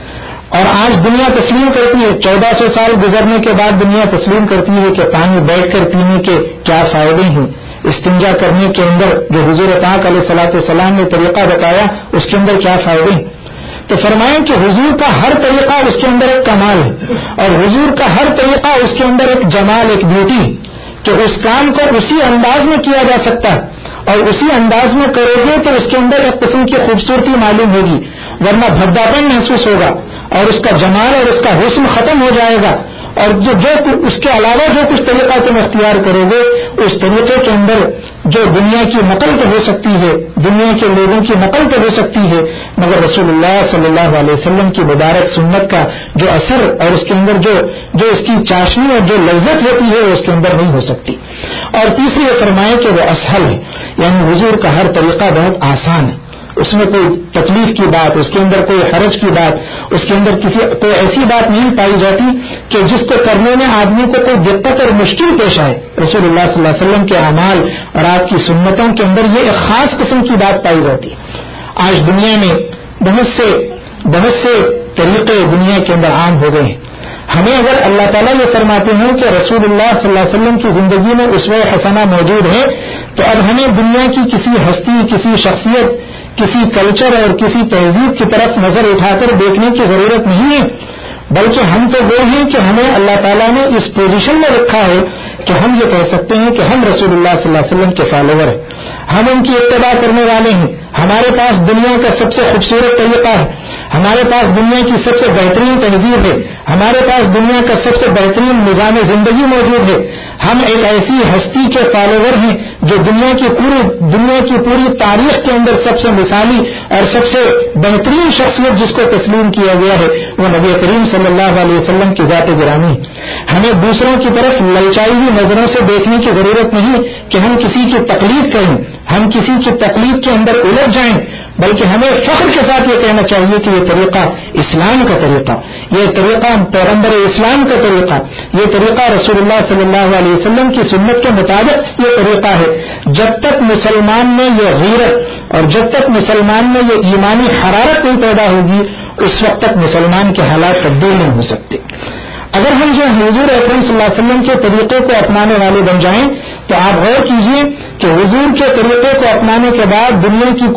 اور آج دنیا تسلیم کرتی ہے، 1400 سال گزرنے کے بعد دنیا تسلیم کرتی ہے کہ پانی بیٹھ کر پینے کے کیا فائدے ہیں، استنجا کرنے کے اندر جو حضور پاک علیہ الصلوۃ والسلام نے طریقہ بتایا اس کے اندر کیا فائدے ہیں. تو فرمائیں کہ حضور کا ہر طریقہ اس کے اندر ایک کمال ہے، اور حضور کا ہر طریقہ اس کے اندر ایک جمال، ایک بیوٹی، کہ اس کام کو اسی انداز میں کیا جا سکتا ہے، اور اسی انداز میں کرو گے تو اس کے اندر ایک قسم کی خوبصورتی معلوم ہوگی، ورنہ بھداپن محسوس ہوگا اور اس کا جمال اور اس کا حسن ختم ہو جائے گا. اور جو اس کے علاوہ جو کچھ طریقہ تم اختیار کرو گے اس طریقے کے اندر جو دنیا کی نقل تو ہو سکتی ہے، دنیا کے لوگوں کی نقل تو ہو سکتی ہے، مگر رسول اللہ صلی اللہ علیہ وسلم کی مبارک سنت کا جو اثر اور اس کے اندر جو اس کی چاشنی اور جو لذت ہوتی ہے وہ اس کے اندر نہیں ہو سکتی. اور تیسری یہ فرمائے کہ وہ اسہل ہے، یعنی حضور کا ہر طریقہ بہت آسان ہے، اس میں کوئی تکلیف کی بات، اس کے اندر کوئی حرج کی بات، اس کے اندر کوئی ایسی بات نہیں پائی جاتی کہ جس کو کرنے میں آدمی کو کوئی دقت اور مشکل پیش آئے. رسول اللہ صلی اللہ علیہ وسلم کے اعمال اور آپ کی سنتوں کے اندر یہ ایک خاص قسم کی بات پائی جاتی ہے. آج دنیا میں بہت سے طریقے دنیا کے اندر عام ہو گئے ہیں. ہمیں اگر اللہ تعالیٰ یہ فرماتے ہیں کہ رسول اللہ صلی اللہ علیہ وسلم کی زندگی میں اسوہ حسنہ موجود ہے، تو اب ہمیں دنیا کی کسی ہستی، کسی شخصیت، کسی کلچر اور کسی تہذیب کی طرف نظر اٹھا کر دیکھنے کی ضرورت نہیں ہے، بلکہ ہم تو وہ ہیں کہ ہمیں اللہ تعالیٰ نے اس پوزیشن میں رکھا ہے کہ ہم یہ کہہ سکتے ہیں کہ ہم رسول اللہ صلی اللہ علیہ وسلم کے فالوور ہیں، ہم ان کی اتباع کرنے والے ہیں. ہمارے پاس دنیا کا سب سے خوبصورت طریقہ ہے، ہمارے پاس دنیا کی سب سے بہترین تہذیب ہے، ہمارے پاس دنیا کا سب سے بہترین نظام زندگی موجود ہے. ہم ایک ایسی ہستی کے فالوور ہیں جو دنیا کی پوری تاریخ کے اندر سب سے مثالی اور سب سے بہترین شخصیت جس کو تسلیم کیا گیا ہے وہ نبی کریم صلی اللہ علیہ وسلم کی ذات گرامی. ہمیں دوسروں کی طرف للچائی ہوئی نظروں سے دیکھنے کی ضرورت نہیں کہ ہم کسی کی تقلید کریں، ہم کسی کی تقلید کے اندر الجھ جائیں، بلکہ ہمیں فخر کے ساتھ یہ کہنا چاہیے کہ یہ طریقہ اسلام کا طریقہ، یہ طریقہ پیغمبر اسلام کا طریقہ، یہ طریقہ رسول اللہ صلی اللہ علیہ وسلم کی سنت کے مطابق یہ طریقہ ہے. جب تک مسلمان میں یہ غیرت اور جب تک مسلمان میں یہ ایمانی حرارت نہیں پیدا ہوگی اس وقت تک مسلمان کے حالات تبدیل نہیں ہو سکتے. اگر ہم جو حضور اکرم صلی اللہ علیہ وسلم کے طریقے کو اپنانے والے بن جائیں تو آپ غور کیجئے کہ حضور کے طریقے کو اپنانے کے بعد دنیا کی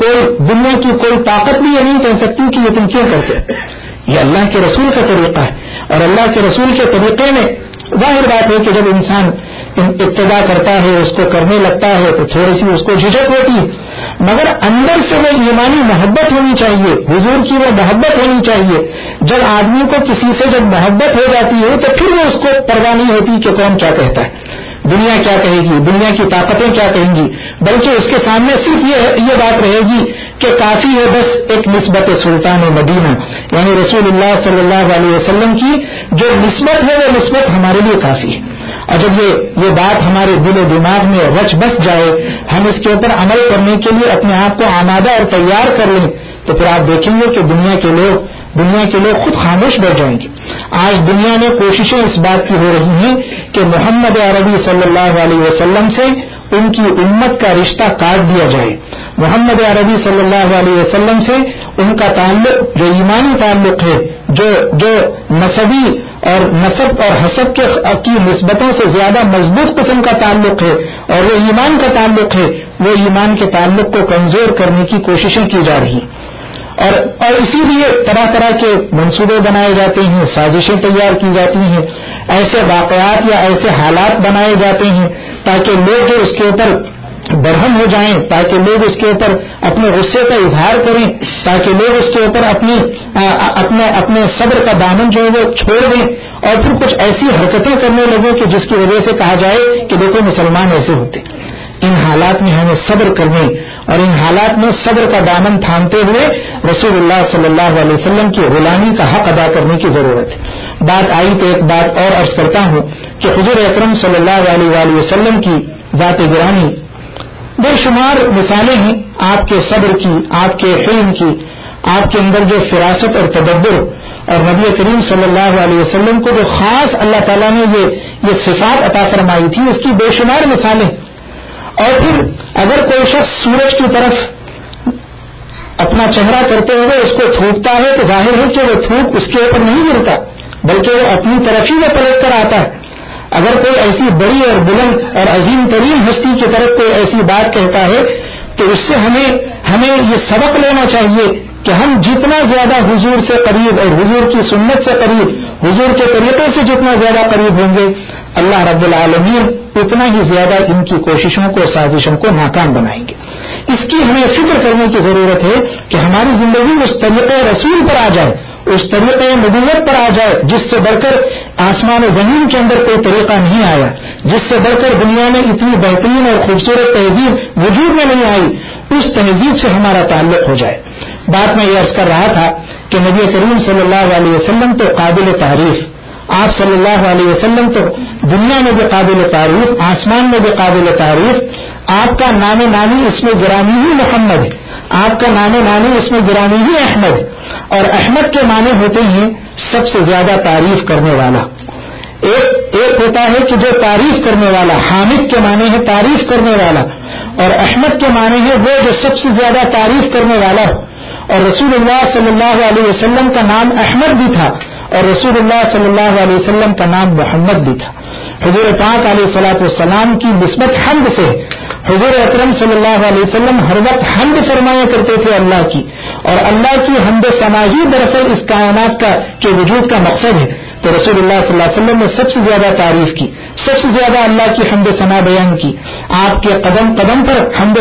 کوئی طاقت بھی یہ نہیں کہہ سکتی کہ یہ تم کیوں کرتے. یہ اللہ کے رسول کا طریقہ ہے، اور اللہ کے رسول کے طریقے میں ظاہر بات ہے کہ جب انسان ابتدا کرتا ہے، اس کو کرنے لگتا ہے تو تھوڑی سی اس کو جھجک ہوتی ہے، مگر اندر سے وہ ایمانی محبت ہونی چاہیے، حضور کی وہ محبت ہونی چاہیے. جب آدمی کو کسی سے جب محبت ہو جاتی ہے تو پھر وہ اس کو پرواہ نہیں ہوتی کہ کون کیا کہتا ہے، دنیا کیا کہے گی، دنیا کی طاقتیں کیا کہیں گی، بلکہ اس کے سامنے صرف یہ بات رہے گی کہ کافی ہے بس ایک نسبت سلطان مدینہ، یعنی رسول اللہ صلی اللہ علیہ وسلم کی جو نسبت ہے وہ نسبت ہمارے لیے کافی ہے. اور جب یہ بات ہمارے دل و دماغ میں رچ بس جائے، ہم اس کے اوپر عمل کرنے کے لیے اپنے آپ کو آمادہ اور تیار کر لیں، تو پھر آپ دیکھیں گے کہ دنیا کے لوگ خود خاموش بیٹھ جائیں گے. آج دنیا میں کوششیں اس بات کی ہو رہی ہیں کہ محمد عربی صلی اللہ علیہ وسلم سے ان کی امت کا رشتہ کاٹ دیا جائے. محمد عربی صلی اللہ علیہ وسلم سے ان کا تعلق جو ایمانی تعلق ہے، جو نسبی اور نسب اور حسب کی نسبتوں سے زیادہ مضبوط قسم کا تعلق ہے اور وہ ایمان کا تعلق ہے، وہ ایمان کے تعلق کو کمزور کرنے کی کوششیں کی جا رہی ہیں. اور اسی لیے طرح طرح کے منصوبے بنائے جاتے ہیں، سازشیں تیار کی جاتی ہیں، ایسے واقعات یا ایسے حالات بنائے جاتے ہیں تاکہ لوگ جو اس کے اوپر برہم ہو جائیں، تاکہ لوگ اس کے اوپر اپنے غصے کا اظہار کریں، تاکہ لوگ اس کے اوپر اپنے صبر کا دامن جو ہے وہ چھوڑ دیں اور پھر کچھ ایسی حرکتیں کرنے لگیں کہ جس کی وجہ سے کہا جائے کہ دیکھو مسلمان ایسے ہوتے. ان حالات میں ہمیں صبر کرنے اور ان حالات میں صبر کا دامن تھامتے ہوئے رسول اللہ صلی اللہ علیہ وسلم کی غلامی کا حق ادا کرنے کی ضرورت ہے. بات آئی تو ایک بات اور عرض کرتا ہوں کہ حضور اکرم صلی اللہ علیہ وسلم کی ذات گرامی بے شمار مثالیں ہیں آپ کے صبر کی، آپ کے حلم کی، آپ کے اندر جو فراست اور تدبر، اور نبی کریم صلی اللہ علیہ وسلم کو جو خاص اللہ تعالیٰ نے یہ صفات عطا فرمائی تھی اس کی بے شمار مثالیں. اور پھر اگر کوئی شخص سورج کی طرف اپنا چہرہ کرتے ہوئے اس کو تھوکتا ہے تو ظاہر ہے کہ وہ تھوک اس کے اوپر نہیں گرتا بلکہ وہ اپنی طرف ہی وہ پلٹ کر آتا ہے. اگر کوئی ایسی بڑی اور بلند اور عظیم ترین ہستی کی طرف کوئی ایسی بات کہتا ہے تو اس سے ہمیں یہ سبق لینا چاہیے کہ ہم جتنا زیادہ حضور سے قریب اور حضور کی سنت سے قریب حضور کے طریقے سے جتنا زیادہ قریب ہوں گے اللہ رب العالمین اتنا ہی زیادہ ان کی کوششوں کو سازشوں کو ناکام بنائیں گے. اس کی ہمیں فکر کرنے کی ضرورت ہے کہ ہماری زندگی اس طریقے رسول پر آ جائے, اس طریقے نبوت پر آ جائے جس سے بڑھ کر آسمان و زمین کے اندر کوئی طریقہ نہیں آیا, جس سے بڑھ کر دنیا میں اتنی بہترین اور خوبصورت تہذیب وجود میں نہیں آئی. اس تہذیب سے ہمارا تعلق ہو جائے. بات میں یہ عرض کر رہا تھا کہ نبی کریم صلی اللہ علیہ وسلم تو قابل تعریف, آپ صلی اللہ علیہ وسلم تو دنیا میں بھی قابل تعریف, آسمان میں بھی قابل تعریف. آپ کا نام نامی اس میں گرامی ہی محمد ہے, آپ کا نام نامی اس میں گرامی ہی احمد ہے. اور احمد کے معنی ہوتے ہیں سب سے زیادہ تعریف کرنے والا. ایک ہوتا ہے کہ جو تعریف کرنے والا, حامد کے معنی ہے تعریف کرنے والا, اور احمد کے معنی ہے وہ جو سب سے زیادہ تعریف کرنے والا ہو. اور رسول اللہ صلی اللہ علیہ وسلم کا نام احمد بھی تھا اور رسول اللہ صلی اللہ علیہ وسلم کا نام محمد بھی تھا. حضور پاک علیہ الصلوۃ والسلام کی نسبت حمد سے حضور اکرم صلی اللہ علیہ وسلم ہر وقت حمد فرمایا کرتے تھے اللہ کی, اور اللہ کی حمد ثنا ہی دراصل اس کائنات کے وجود کا مقصد ہے. تو رسول اللہ صلی اللہ علیہ وسلم نے سب سے زیادہ تعریف کی, سب سے زیادہ اللہ کی حمد ثنا بیان کی. آپ کے قدم قدم پر حمد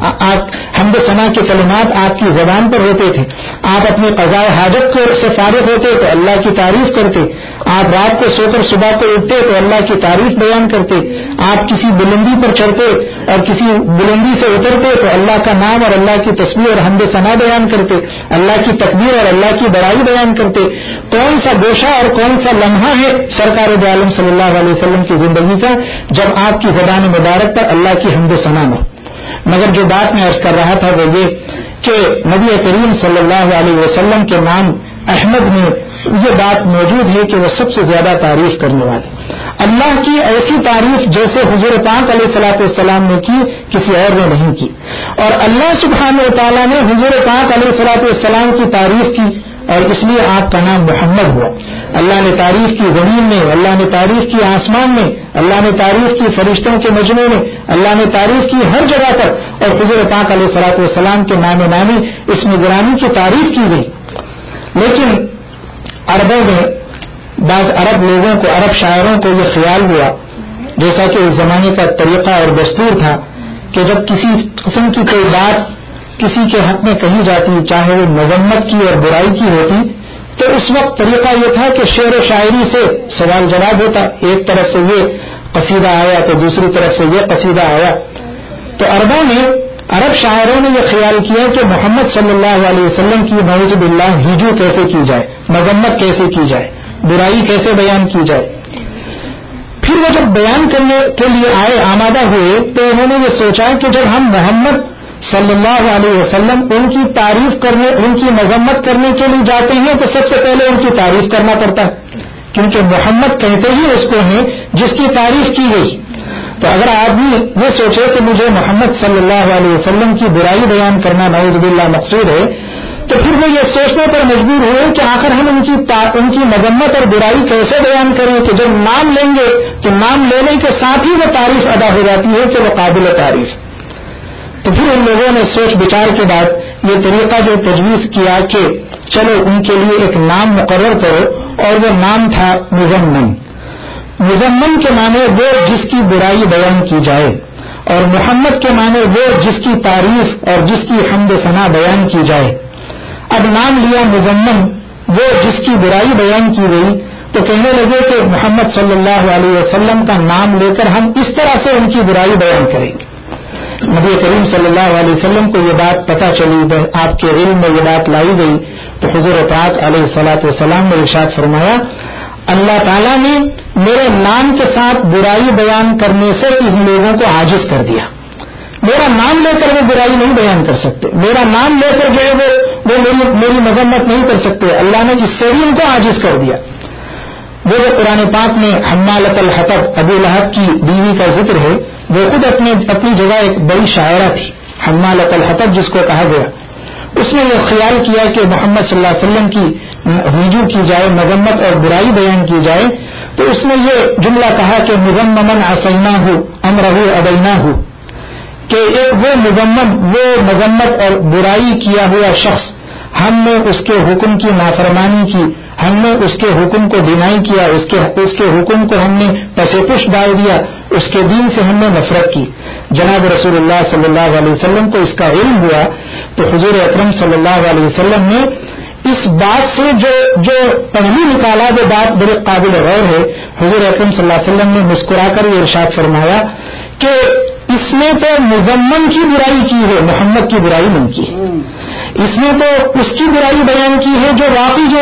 ثنا کے کلمات آپ کی زبان پر ہوتے تھے. آپ اپنی قضاء حاجت سے فارغ ہوتے تو اللہ کی تعریف کرتے, آپ رات کو سو کر صبح کو اٹھتے تو اللہ کی تعریف بیان کرتے, آپ کسی بلندی پر چڑھتے اور کسی بلندی سے اترتے تو اللہ کا نام اور اللہ کی تسبیح اور حمد ثنا بیان کرتے, اللہ کی تکبیر اور اللہ کی بڑائی بیان کرتے. کون سا گوشہ اور کون سا لمحہ ہے سرکار دو عالم صلی اللہ علیہ وسلم کی زندگی کا جب آپ کی زبان مبارک پر اللہ کی حمد و ثنا نہ. مگر جو بات میں عرض کر رہا تھا وہ یہ کہ نبی کریم صلی اللہ علیہ وسلم کے نام احمد میں یہ بات موجود ہے کہ وہ سب سے زیادہ تعریف کرنے والے. اللہ کی ایسی تعریف جیسے حضور پاک علیہ الصلوۃ والسلام نے کی کسی اور نے نہیں کی, اور اللہ سبحانہ و تعالیٰ نے حضور پاک علیہ الصلوۃ والسلام کی تعریف کی اور اس لیے آپ کا نام محمد ہوا. اللہ نے تعریف کی زمین میں, اللہ نے تعریف کی آسمان میں, اللہ نے تعریف کی فرشتوں کے مجمع میں, اللہ نے تعریف کی ہر جگہ پر, اور حضور پاک علیہ الصلوۃ والسلام کے نام نامی اس میں گرامی کی تعریف کی گئی. لیکن عربوں میں بعض عرب لوگوں کو, عرب شاعروں کو یہ خیال ہوا, جیسا کہ اس زمانے کا طریقہ اور دستور تھا کہ جب کسی قسم کی کوئی بات کسی کے حق میں کہی جاتی, چاہے وہ مذمت کی اور برائی کی ہوتی, تو اس وقت طریقہ یہ تھا کہ شعر و شاعری سے سوال جواب ہوتا. ایک طرف سے یہ قصیدہ آیا تو دوسری طرف سے یہ قصیدہ آیا. تو عرب شاعروں نے یہ خیال کیا کہ محمد صلی اللہ علیہ وسلم کی نعوذ باللہ ہجو کیسے کی جائے, مذمت کیسے کی جائے, برائی کیسے بیان کی جائے. پھر وہ جب بیان کرنے کے لیے آئے, آمادہ ہوئے, تو انہوں نے یہ سوچا کہ جب ہم محمد صلی اللہ علیہ وسلم ان کی تعریف کرنے, ان کی مذمت کرنے کے لیے جاتے ہیں تو سب سے پہلے ان کی تعریف کرنا پڑتا ہے, کیونکہ محمد کہتے ہی اس کو ہیں جس کی تعریف کی گئی. تو اگر آدمی یہ سوچے کہ مجھے محمد صلی اللہ علیہ وسلم کی برائی بیان کرنا نعوذ باللہ مقصود ہے, تو پھر وہ یہ سوچنے پر مجبور ہوئے کہ آخر ہم ان کی مذمت اور برائی کیسے بیان کریں کہ جب نام لیں گے تو نام لینے کے ساتھ ہی وہ تعریف ادا ہو جاتی ہے کہ وہ قابل تعریف. تو پھر ان لوگوں نے سوچ بچار کے بعد یہ طریقہ جو تجویز کیا کہ چلو ان کے لیے ایک نام مقرر کرو, اور وہ نام تھا مذمم. مذمم کے معنی وہ جس کی برائی بیان کی جائے, اور محمد کے معنی وہ جس کی تعریف اور جس کی حمد ثنا بیان کی جائے. اب نام لیا مذمم, وہ جس کی برائی بیان کی گئی, تو کہنے لگے کہ محمد صلی اللہ علیہ وسلم کا نام لے کر ہم اس طرح سے ان کی برائی بیان کریں گے. نبی کریم صلی اللہ علیہ وسلم کو یہ بات پتہ چلی, آپ کے علم میں یہ بات لائی گئی, تو حضور پاک علیہ الصلوۃ والسلام نے ارشاد فرمایا, اللہ تعالیٰ نے میرے نام کے ساتھ برائی بیان کرنے سے ان لوگوں کو عاجز کر دیا. میرا نام لے کر وہ برائی نہیں بیان کر سکتے, میرا نام لے کر جو ہے وہ میری مذمت نہیں کر سکتے. اللہ نے اس سے بھی ان کو عاجز کر دیا. وہ جو قرآن پاک میں حمالۃ الحطب, ابو لہب کی بیوی کا ذکر ہے, وہ خود اپنی جگہ ایک بڑی شاعرہ تھی, حمالۃ الحطب جس کو کہا گیا. اس نے یہ خیال کیا کہ محمد صلی اللہ علیہ وسلم کی رجوع کی جائے، مذمت اور برائی بیان کی جائے، تو اس نے یہ جملہ کہا کہ مذممن عصیناہ امرہ ابیناہ، کہ وہ مذمت اور برائی کیا ہوا شخص، ہم نے اس کے حکم کی نافرمانی کی، ہم نے اس کے حکم کو ڈینائی کیا، اس کے حکم کو ہم نے پسے پش ڈال دیا، اس کے دین سے ہم نے نفرت کی۔ جناب رسول اللہ صلی اللہ علیہ وسلم کو اس کا علم ہوا تو حضور اکرم صلی اللہ علیہ وسلم نے اس بات سے جو پہلو نکالا، وہ بات بڑے قابل غور ہے۔ حضور اکرم صلی اللہ علیہ وسلم نے مسکرا کر یہ ارشاد فرمایا کہ اس نے تو مذمم کی برائی کی ہے، محمد کی برائی نہیں کی۔ اس نے تو اس کی برائی بیان کی ہے جو واقعی جو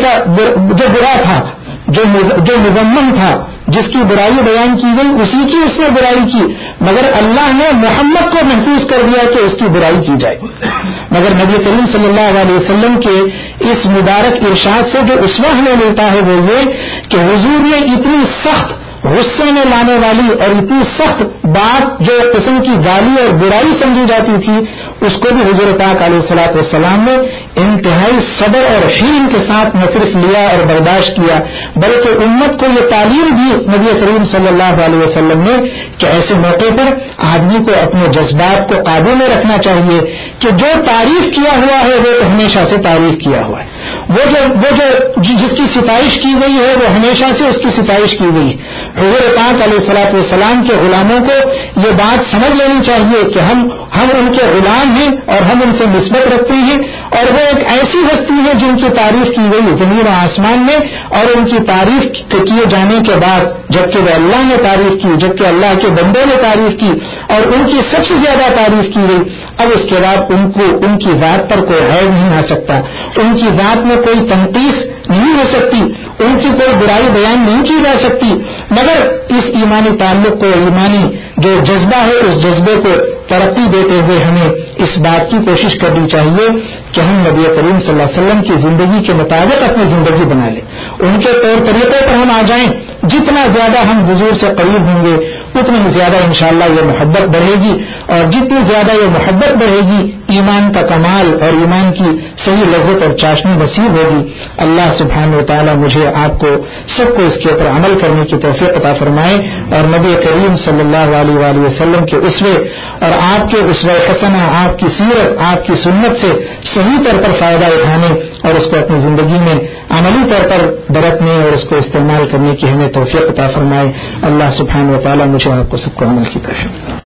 برا تھا، جو مذمم تھا، جس کی برائی بیان کی گئی، اسی کی اس نے برائی کی، مگر اللہ نے محمد کو محفوظ کر دیا کہ اس کی برائی کی جائے۔ مگر نبی کریم صلی اللہ علیہ وسلم کے اس مبارک ارشاد سے جو اسوہ ہمیں ملتا ہے وہ یہ کہ حضور نے اتنی سخت غصے میں لانے والی اور اتنی سخت بات جو قسم کی گالی اور برائی سمجھی جاتی تھی، اس کو بھی حضور پاک علیہ الصلوۃ والسلام نے انتہائی صبر اور حلم کے ساتھ نہ صرف لیا اور برداشت کیا، بلکہ امت کو یہ تعلیم دی نبی کریم صلی اللہ علیہ وسلم نے کہ ایسے موقع پر آدمی کو اپنے جذبات کو قابو میں رکھنا چاہیے کہ جو تعریف کیا ہوا ہے وہ ہمیشہ سے تعریف کیا ہوا ہے، وہ جو جس کی ستائش کی گئی ہے وہ ہمیشہ سے اس کی ستائش کی گئی۔ حضور پاک علیہ الصلوۃ والسلام کے غلاموں کو یہ بات سمجھ لینی چاہیے کہ ہم ان کے غلام ہیں اور ہم ان سے نسبت رکھتے ہیں، اور وہ ایک ایسی ہستی ہے جن کی تعریف کی گئی زمین و آسمان میں، اور ان کی تعریف کیے جانے کے بعد جبکہ وہ اللہ نے تعریف کی، جبکہ اللہ کے بندوں نے تعریف کی اور ان کی سب سے زیادہ تعریف کی گئی، اب اس کے بعد ان کی ذات پر کوئی عیب نہیں آ سکتا، ان کی ذات میں کوئی تنقیص نہیں ہو سکتی، ان کی کوئی برائی بیان نہیں کی جا سکتی، مگر اس ایمانی تعلق کو، ایمانی جو جذبہ ہے، اس جذبے کو ترقی دیتے ہوئے ہمیں اس بات کی کوشش کرنی چاہیے کہ ہم نبی کریم صلی اللہ علیہ وسلم کی زندگی کے مطابق اپنی زندگی بنا لیں، ان کے طور طریقوں پر ہم آ جائیں۔ جتنا زیادہ ہم حضور سے قریب ہوں گے اتنی زیادہ انشاءاللہ یہ محبت بڑھے گی، اور جتنی زیادہ یہ محبت بڑھے گی ایمان کا کمال اور ایمان کی صحیح لذت اور چاشنی نصیب ہوگی۔ اللہ سبحانہ و تعالی مجھے آپ کو سب کو اس کے اوپر عمل کرنے کی توفیق عطا فرمائے، اور نبی کریم صلی اللہ علیہ وآلہ وسلم کے اسوے اور آپ کے اسوہ حسنہ، آپ کی سیرت، آپ کی سنت سے صحیح طور پر فائدہ اٹھانے اور اس کو اپنی زندگی میں عملی طور پر برتنے اور اس کو استعمال کرنے کی ہمیں توفیق عطا فرمائے۔ اللہ سبحانہ و تعالی مجھے آپ کو سب کو عمل کی توفیق